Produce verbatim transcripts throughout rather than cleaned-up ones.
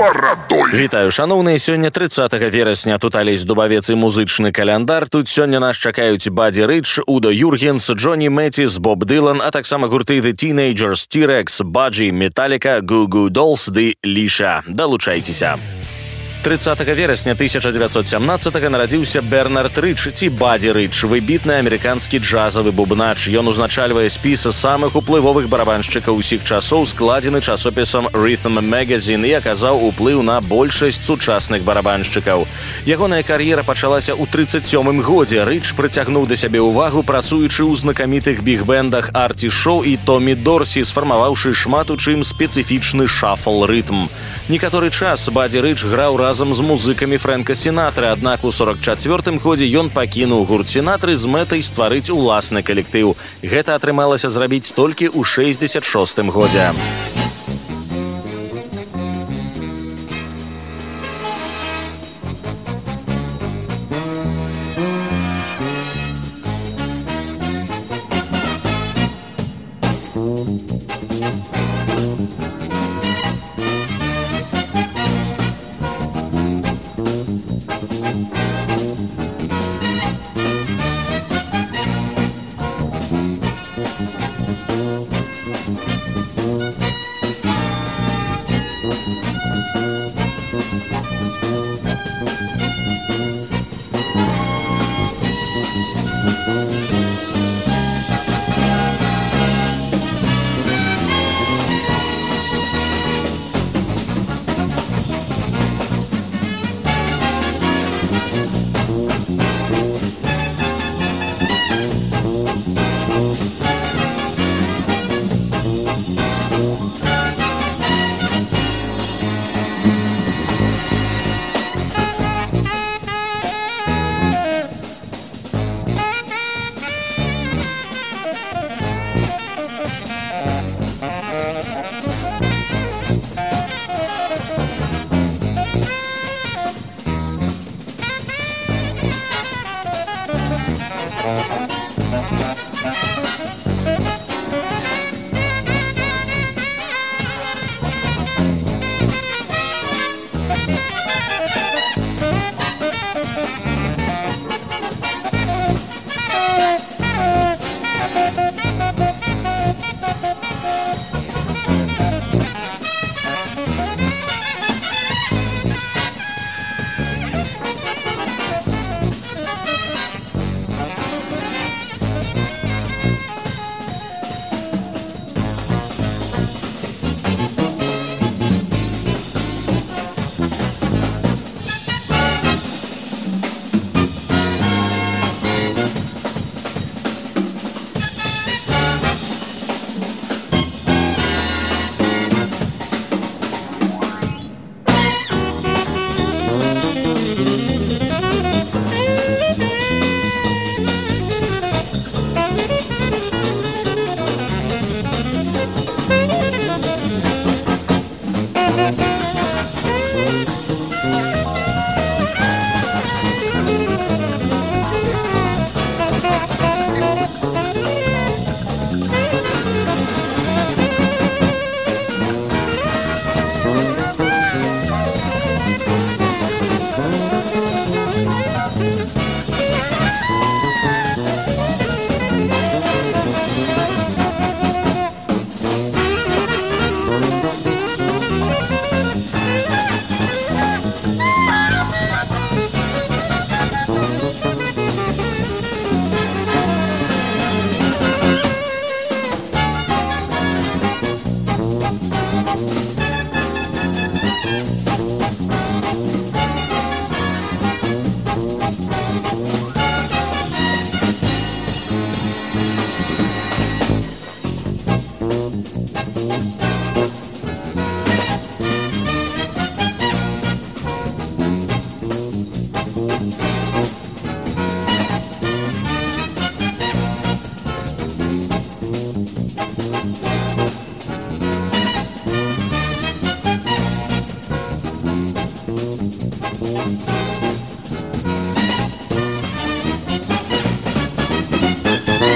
барадой. Вітаю, шаноўныя, сёння трыццатага верасня. Тут Алесь Дубавец і музычны каляндар. Тут сёння нас чакаюць Бадди Рич, Удо Юргенс, Джонні Мэтис, Боб Дилан, а таксама гурты The Teenagers, T-Rex, Budgie, Metallica, Goo Goo Dolls ды Ліша. Далучайцеся. трыццатага верасня тысяча дзевяцьсот сямнаццатага нарадзіўся Бернард Рич, ці Бадди Рич, выбітны амерыканскі джазавы бубнач. Ён узначальвае спіс самых уплывовых барабаншчыкаў усіх часоў, складзены часопісам Rhythm Magazine, і аказаў уплыў на большасць сучасных барабаншчыкаў. Ягоная кар'ера пачалася ў трыццаць сёмым годзе. Рич прыцягнуў да сябе ўвагу, працуючы ў знакамітых біг-бэндах Арти Шоу і Томі Дорсі, сфармаваўшы шмат у чым спецыфічны шафл-рытм. Некаторы час Бадди Рич граў разам з музыкамі Фрэнка Сінатры, аднак у сорок чацвёртым годзе ён пакінуў гурт Сінатры з мэтай стварыць уласны калектыў. Гэта атрымалася зрабіць толькі ў шэсцьдзесят шостым годзе.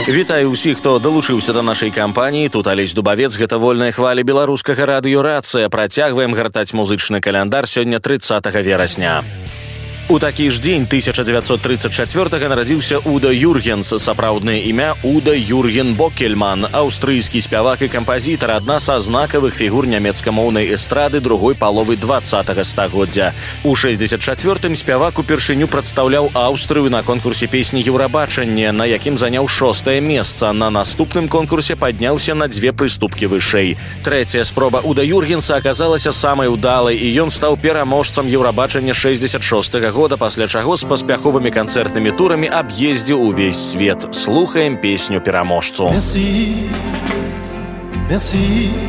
Вітаю ўсіх, хто далучыўся да нашай кампаніі. Тут Алесь Дубавец, гэта вольная хваля беларускага радыё-рацыя. Працягваем гартаць музычны каляндар сёння трыццатага верасня. У такі ж дзень тысяча дзевяцьсот трыццаць чацвёртага нарадзіўся Удо Юргенс, сапраўднае імя Удо Юрген Боккельман, аўстрыйскі спявак і кампазітар, адна са знакавых фігур нямецкамоўнай эстрады другой паловы дваццатага стагоддзя. У шэсцьдзесят чацвёртым спявак упершыню прадстаўляў Аўстрыю на конкурсе песні Еўрабачання, на якім заняў шостае месца. На наступным конкурсе падняўся на дзве прыступкі вышэй. Трэцяя спроба Удо Юргенса аказалася самай удалай, і ён стаў пераможцам Еўрабачання шэсцьдесят шостага года, пасля чаго з паспяховымі канцэртнымі турамі аб'ездзіў увесь свет. Слухаем песню пераможцу. Merci, merci,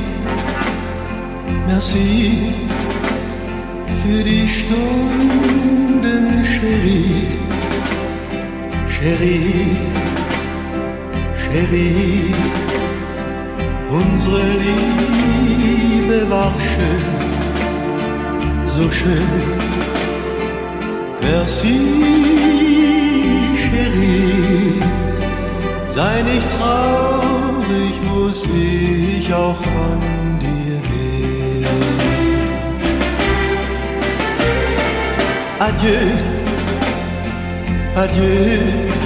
merci für die Stunden, Chérie, Chérie, Chérie. Unsere Liebe war schön, so schön. Merci, Chérie, sei nicht traurig, muss ich auch von dir gehen. Adieu, adieu,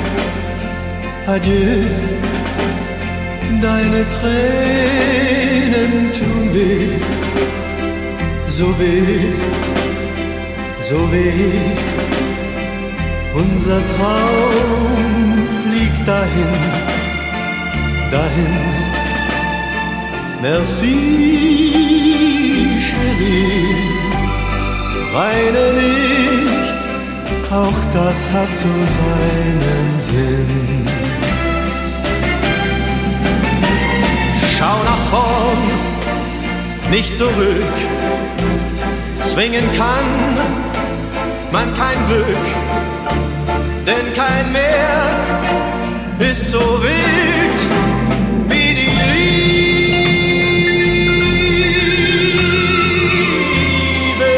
adieu, deine Tränen tun weh, so weh, so weh. Unser Traum fliegt dahin, dahin. Merci, Chérie, weine nicht, auch das hat so seinen Sinn. Schau nach vorn, nicht zurück, zwingen kann man kein Glück. Denn kein Meer ist so wild wie die Liebe.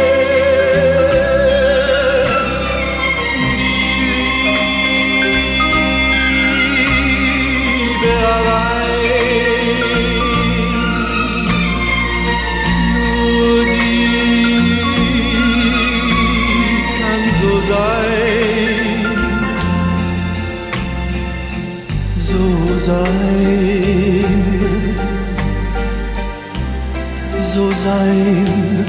Die Liebe allein, nur die kann so sein. Sein, so sein.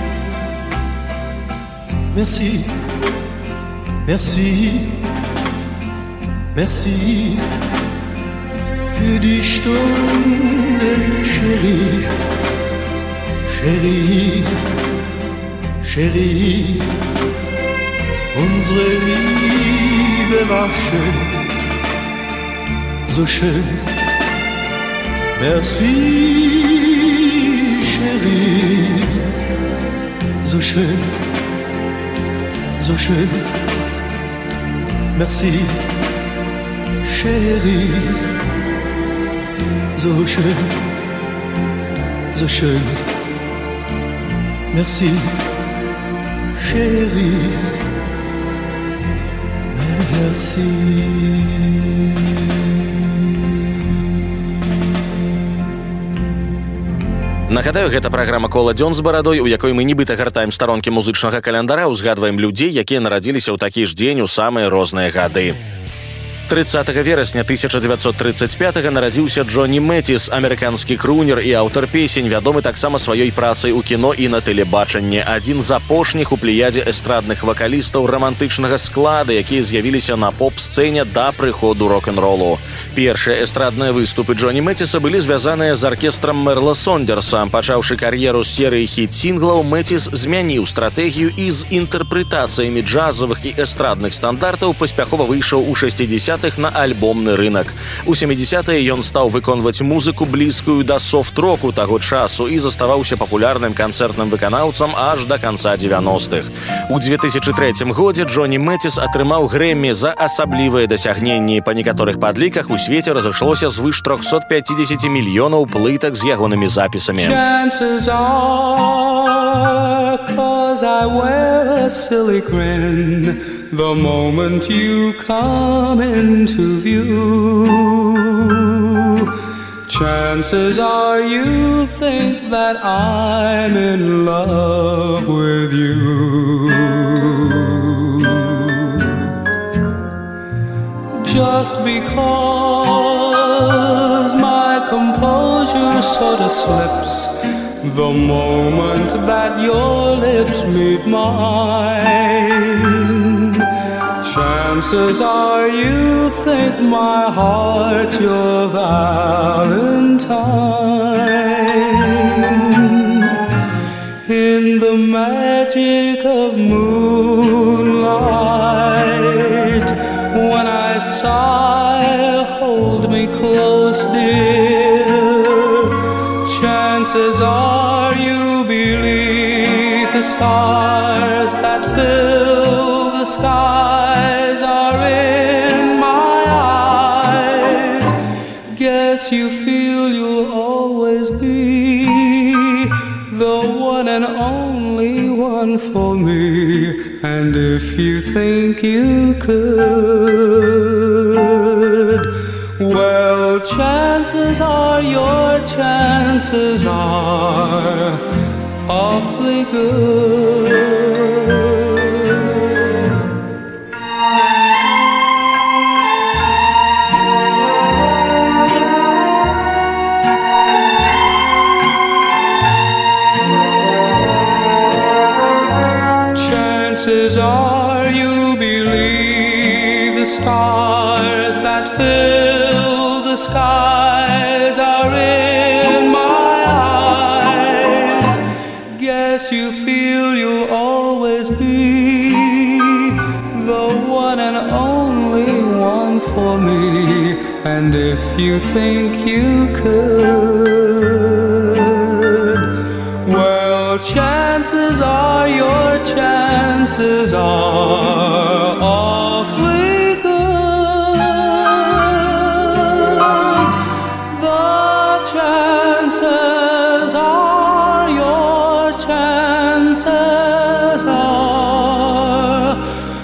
Merci, merci, merci für die Stunden, Chérie, Chérie, Chérie. Unsere Liebe war schön, so schön. Merci, Chérie, so schön, so schön. Merci, Chérie, so schön, so schön. Merci, Chérie, merci. Нагадаю, гэта праграма «Кола дзён з барадой», у якой мы нібыта гартаем старонкі музычнага календара, узгадваем людзей, якія нарадзіліся ў такі ж дзень у самыя розныя гады. трыццатага верасня тысяча дзевяцьсот трыццаць пятага нарадзіўся Джоні Мэтіс, амерыканскі крунер і аўтар песень, вядомы таксама сваёй працай у кіно і на тэлебачанні. Адзін з апошніх у плеядзе эстрадных вакалістаў рамантычнага склада, якія з'явіліся на поп-сцэне да прыходу рок-н-ролу. Першыя эстрадныя выступы Джоні Мэтіса былі звязаныя з аркестрам Мерла Сондерса. Пачаўшы кар'еру з серыі хіт-сінглаў, Мэтіс змяніў стратэгію і з інтэрпрэтацыямі джазавых і эстрадных стандартаў паспяхова выйшаў у шэсцідзесятых на альбомны рынак. У сямідзесятыя ён стаў выконваць музыку блізкую да софт-року таго часу і заставаўся папулярным канцэртным выканаўцам аж да канца дзевяностых. У две тысячы трэцім годзе Джоні Мэтіс атрымаў Грэмі за асаблівыя дасягненні. Па некаторых падліках у свеце разышлося звыш триста пятьдесят мільёнаў плытак з ягонымі запісамі. Chances are, 'cause I wear a silly grin the moment you come into view. Chances are you think that I'm in love with you. Just because my composure sort of slips the moment that your lips meet mine. Chances are you think my heart's your Valentine. In the magic of moonlight, when I sigh, hold me close, dear. Chances are you believe the stars that fill the skies are in my eyes. Guess you feel you'll always be the one and only one for me. And if you think you could, well, chances are your chances are awfully good. Chances are you believe the stars that fill the skies are in my eyes. Guess you feel you'll always be the one and only one for me. And if you think you could, well, chances are your chances are awfully good. The chances are your chances are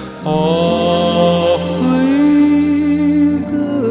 awfully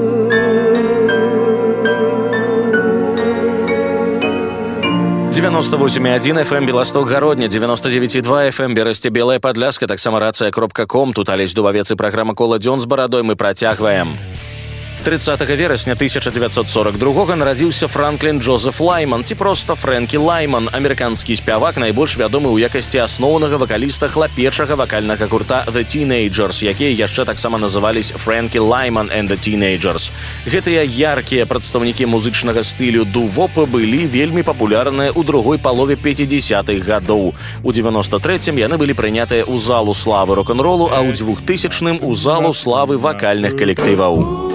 good. девяносто восемь и один эф эм Белосток Гародня, девяносто девять и два эф эм Берасці Белая Падляска, таксама рацыя кропка ком. Тут Алесь Дубавец і праграма «Кола дзён з барадой» мы працягваем. трыццатага верасня тысяча девятьсот сорок другога нарадзіўся Франклін Джозеф Лайман, ці проста Фрэнкі Лайман, амерыканскі спявак, найбольш вядомы ў якасці асноўнага вакаліста хлапечага вакальнага гурта The Teenagers, якія яшчэ таксама назывались Фрэнкі Лайман and the Teenagers. Гэтыя яркія прадстаўнікі музычнага стылю ду-вопа былі вельмі папулярныя ў другой палове пяцідзясятых гадоў. У девяносто трэцім яны былі прынятыя ў залу славы рок-н-ролу, а ў двухтысячным у залу славы вакальных калектываў.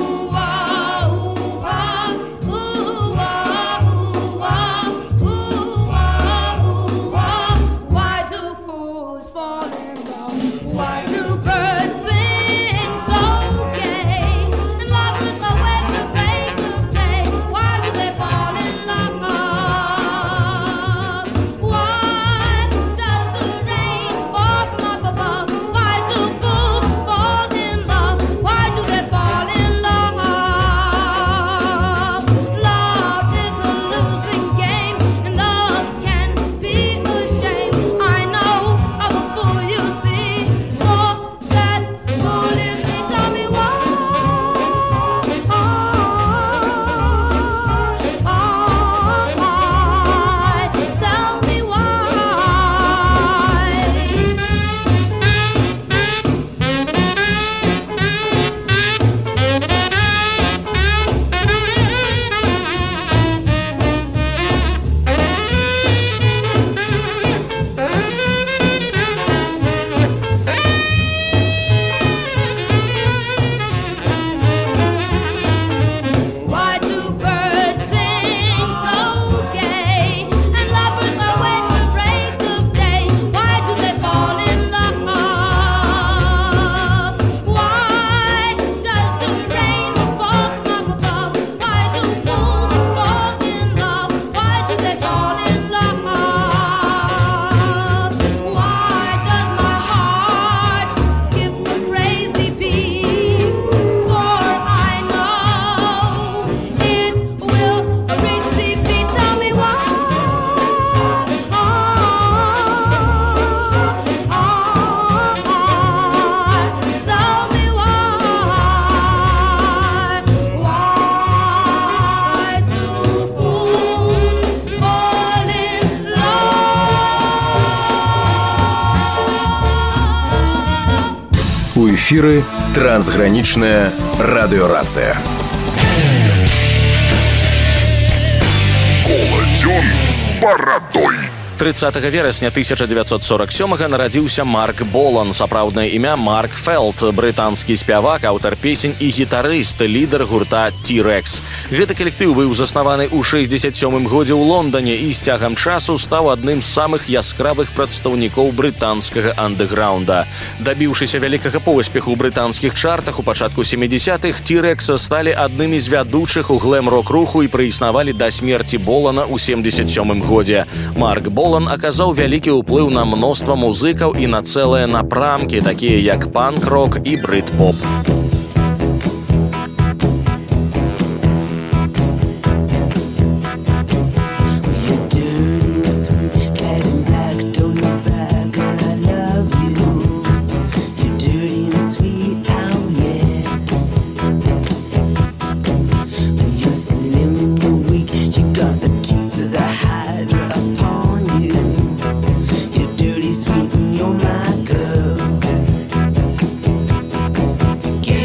Fall in love. эфиры «Трансграничная радиорация». Колодён с бородой. трыццатага верасня тысяча девятьсот сорок сёмага нарадзіўся Марк Болан, сапраўднае імя Марк Фелт, брытанскі спявак, аўтар песень і гітарыст, лідар гурта T-Rex. Гэты калектыў быў заснаваны ў шэсцьдзесят сёмым годзе ў Лондане і з цягам часу стаў адным з самых яскравых прадстаўнікоў брытанскага андэграўнда. Дабіўшыся вялікага поспеху ў брытанскіх чартах у пачатку сямідзесятых, T-Rex сталі аднымі з вядучых у глэм-рок-руху і праіснавалі да смерці Болана ў семдзесят сёмым годзе. Марк Болан аказаў вялікі ўплыў на мноства музыкаў і на цэлыя напрамкі, такія як панк-рок і брыт-поп. Sweet, you're my girl.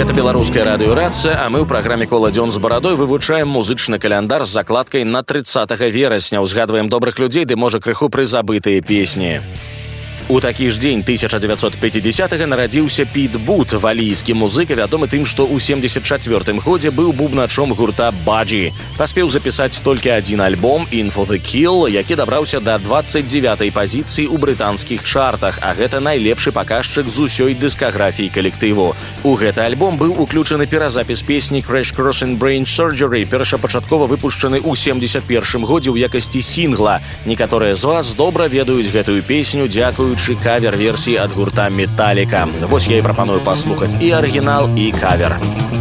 Гэта беларуская радыёрацыя, а мы ў праграме «Кола дзён з барадой» вывучаем музычны каляндар з закладкай на трыццатага верасня, узгадваем добрых людзей ды, можа, крыху прызабытыя песні. У такі ж дзень тысяча дзевяцьсот пяцідзясятага нарадзіўся Піт Бут, валійскі музыка, вядомы тым, што ў семдзесят чацвёртым годзе быў бубначом гурта Баджі. Паспеў запісаць толькі адзін альбом «In for the Kill», які дабраўся да дваццаць дзевятай пазіцыі ў брытанскіх чартах, а гэта найлепшы паказчык з усёй дыскаграфіі калектыву. У гэты альбом быў уключаны перазапіс песні «Crash Course in Brain Surgery», першапачаткова выпушчаны ў семдзесят першым годзе ў якасці сінгла. Некаторыя з вас добра ведаюць гэтую песню, дзякуючы кавер-версіі ад гурта «Металліка». Вось я і прапаную паслухаць і арыгінал, і кавер.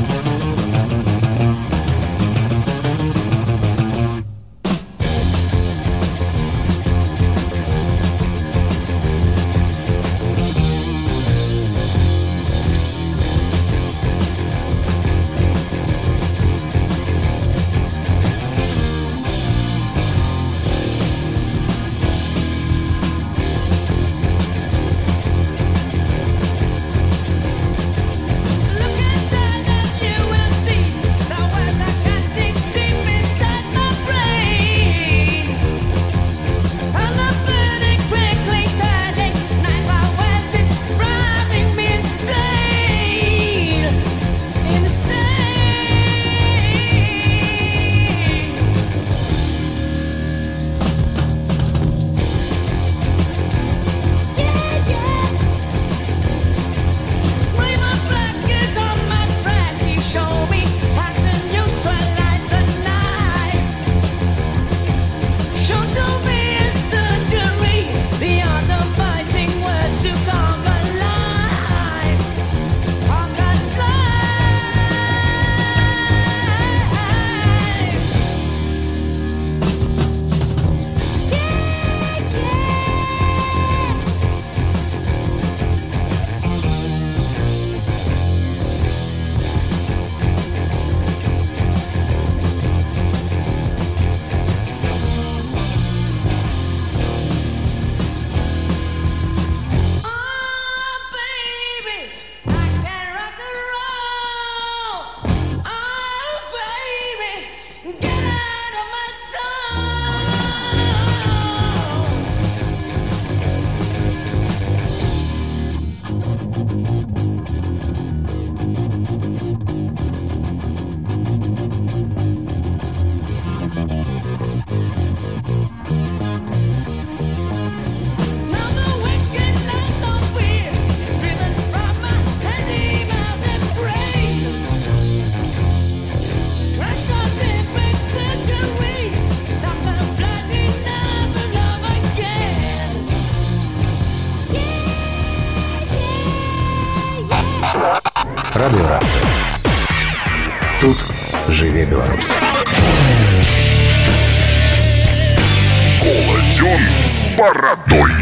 Радыёрацыя. Тут жыве Беларусь. Кола дзён з барадой.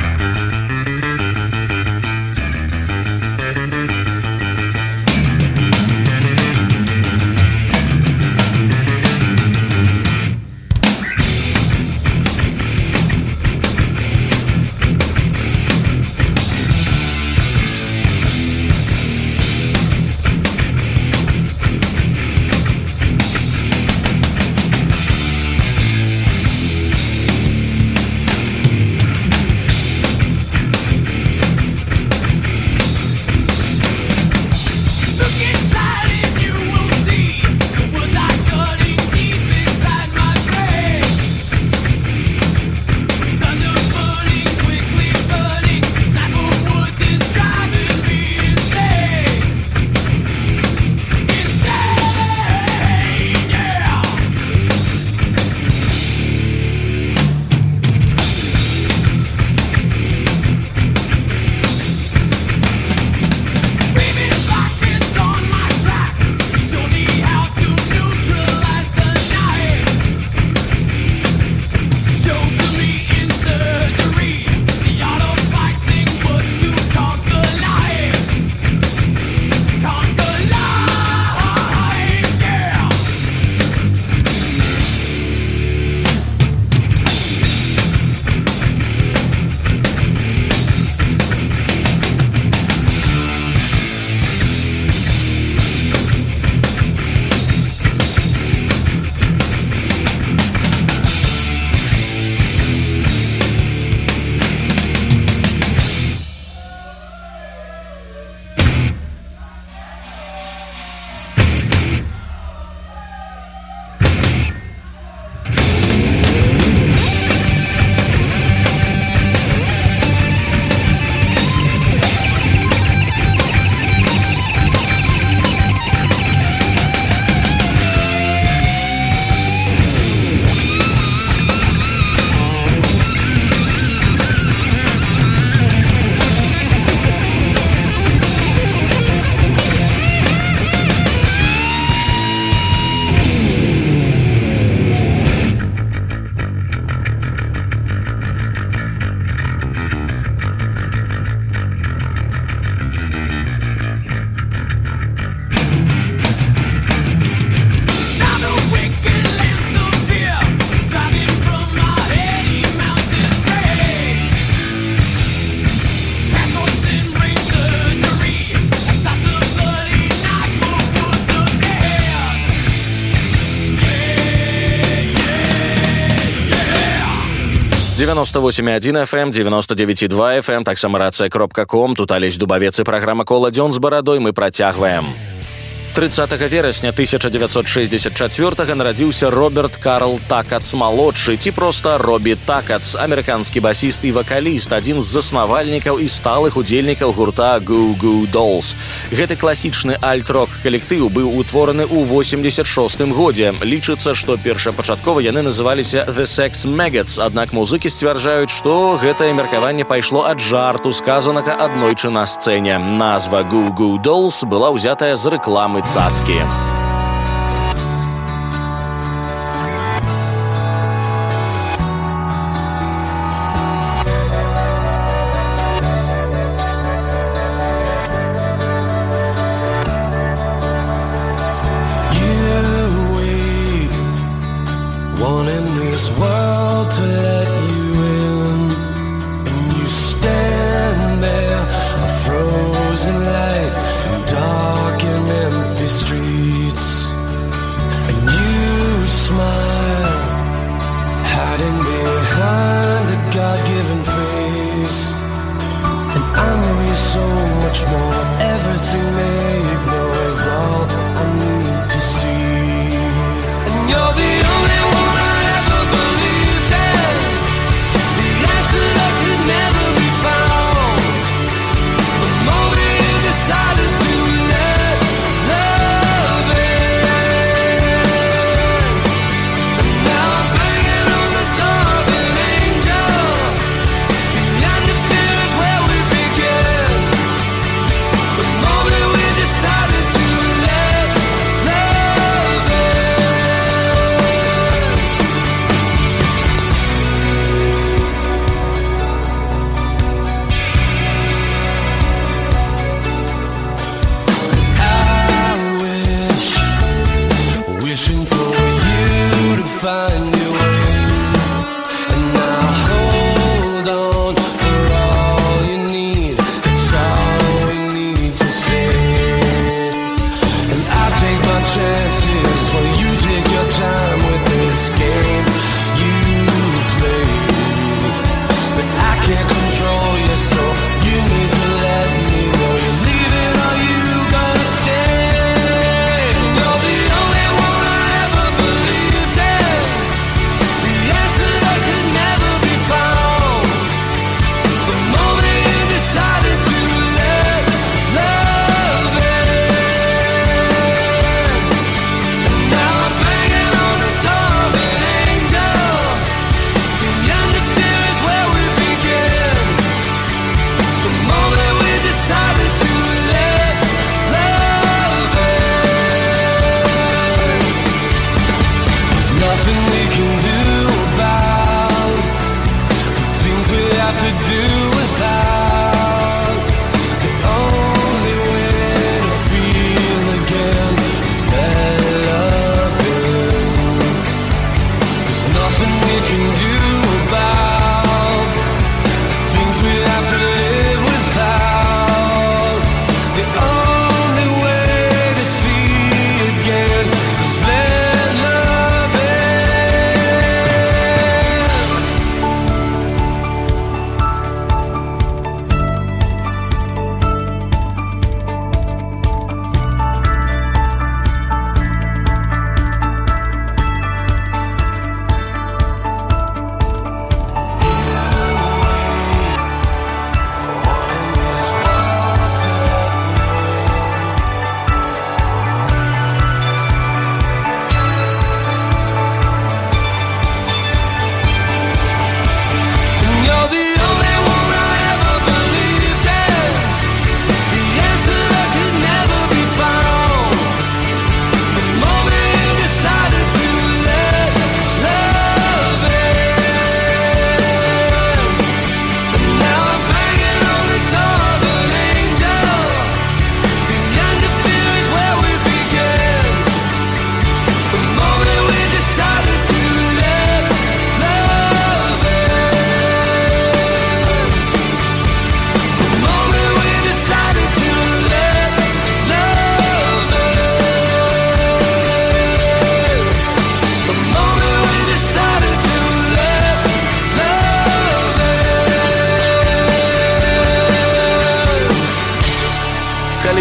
девяносто восемь и один эф эм, девяносто девять и два эф эм, таксама рацыя кропка ком. Тут Алесь Дубавец і праграма «Кола дзён з барадой». Мы працягваем. трыццатага верасня тысяча девятьсот шестьдесят четвёртага нарадзіўся Роберт Карл Такац-малодшы, ці проста Робі Такац, амерыканскі басіст і вакаліст, адзін з заснавальнікаў і сталых удзельнікаў гурта Goo Goo Dolls. Гэты класічны альт-рок калектыў быў утвораны ў восемьдесят шостым годзе. Лічыцца, што першапачаткова яны называліся The Sex Maggots, аднак музыкі сцвярджаюць, што гэтае меркаванне пайшло ад жарту, сказанага аднойчы на сцэне. Назва Goo Goo Dolls была ўзятая з рэкламы цацкі.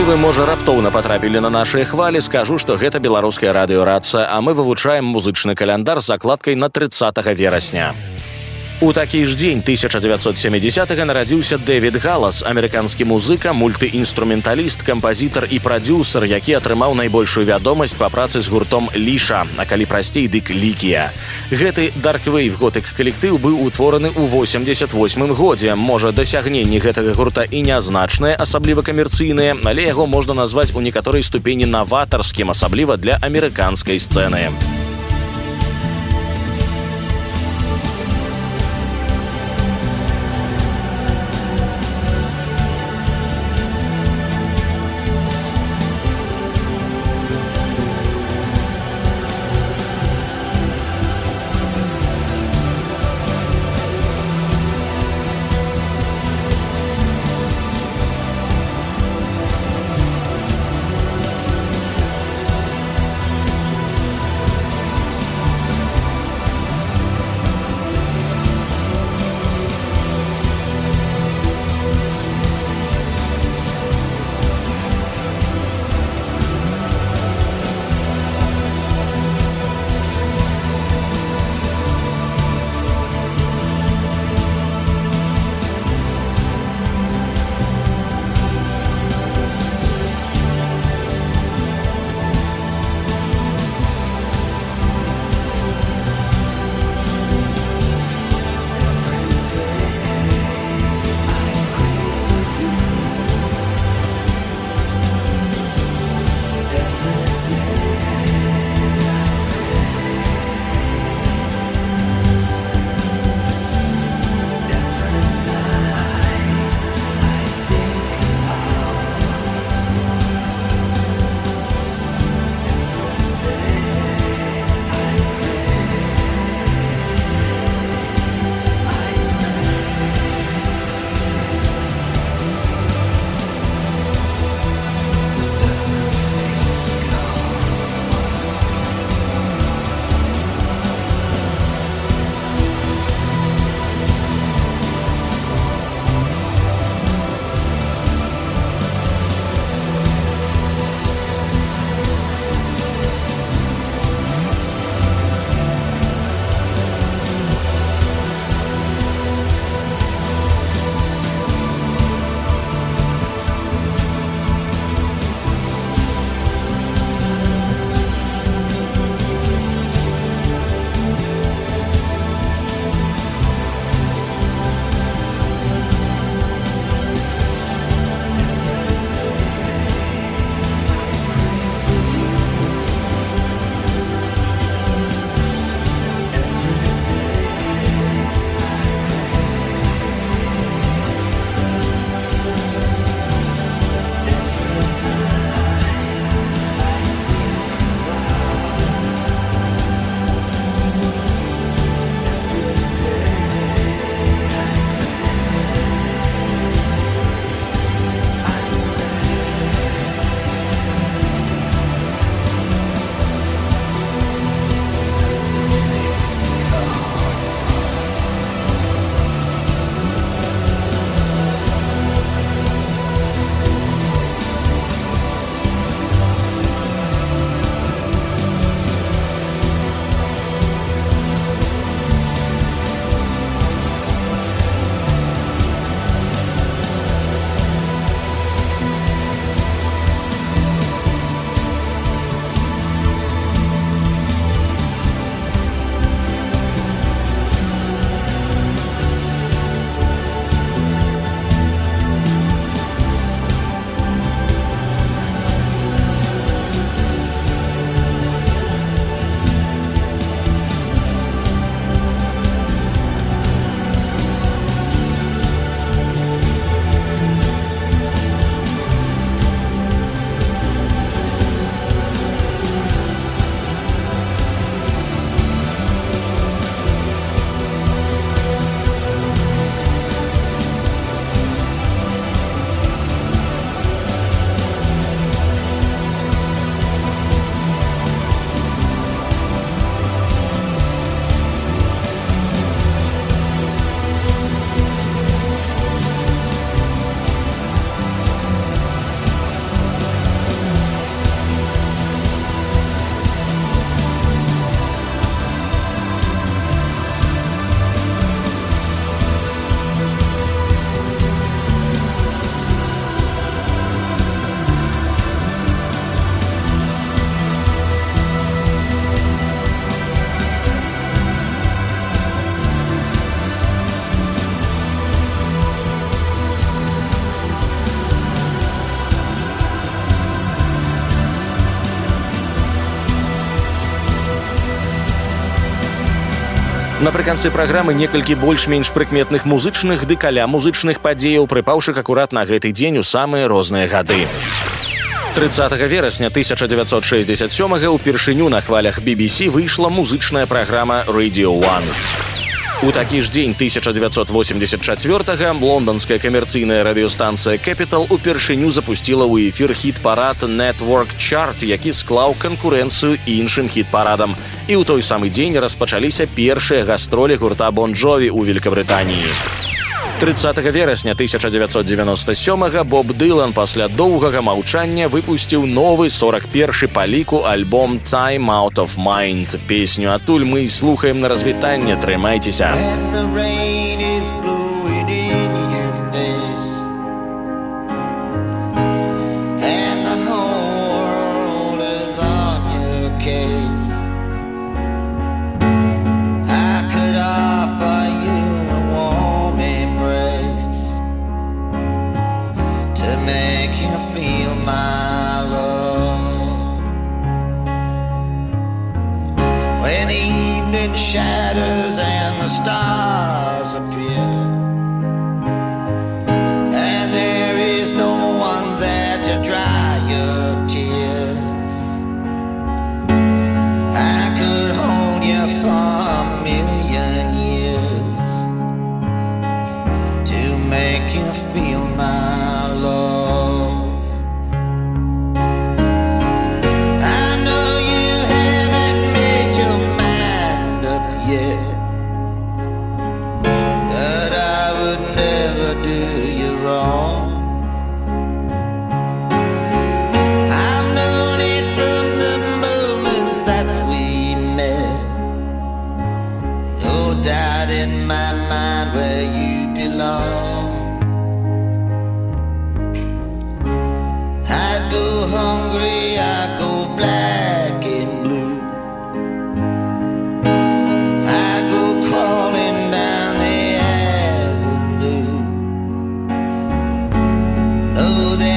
вы, можа, раптоўна патрапілі на нашыя хвалі, скажу, што гэта беларуская радыёрацыя, а мы вывучаем музычны каляндар з закладкай на трыццатага верасня. У такі ж дзень тысяча дзевяцьсот сямідзясятага нарадзіўся Дэвід Галас, амерыканскі музыка, мультыінструменталіст, кампазітар і прадзюсар, які атрымаў найбольшую вядомасць па працы з гуртом Ліша, а калі прасцей, дык Лікія. Гэты дарквейв-готык калектыў быў утвораны ў восемьдесят восьмым годзе. Можа, дасягненні гэтага гурта і нязначныя, асабліва камерцыйныя, але яго можна назваць у некаторай ступені наватарскім, асабліва для амерыканскай сцэны. Напрыканцы праграмы некалькі больш-менш прыкметных музычных ды каля музычных падзеяў, прыпаўшых акурат на гэты дзень у самыя розныя гады. трыццатага верасня тысяча дзевяцьсот шэсцьдзесят сёмага ўпершыню на хвалях би би сі выйшла музычная праграма Radio One. У такі ж дзень тысяча дзевяцьсот восемьдесят чацвёртага лонданская камерцыйная радыёстанцыя Capital упершыню запусціла ў эфір хіт-парад Network Chart, які склаў канкурэнцыю іншым хіт-парадам. І ў той самы дзень распачаліся першыя гастролі гурта Bon Jovi ў Великабрытаніі. трыццатага верасня тысяча дзевяцьсот дзевяноста сёмага Боб Дылан пасля доўгага маўчання выпусціў новы сорок першы па ліку альбом «Time Out of Mind». Песню адтуль мы і слухаем на развітанне. Трымайцеся. Shadows and the stars appear, and there is no one there to dry your tears. I could hold you for a million years to make you feel my love. I know you haven't made your mind up yet, but I would never do you wrong. I've known it from the moment that we met. No doubt in my mind where you belong. I go hungry, I go black and blue. I go crawling down the avenue. Know that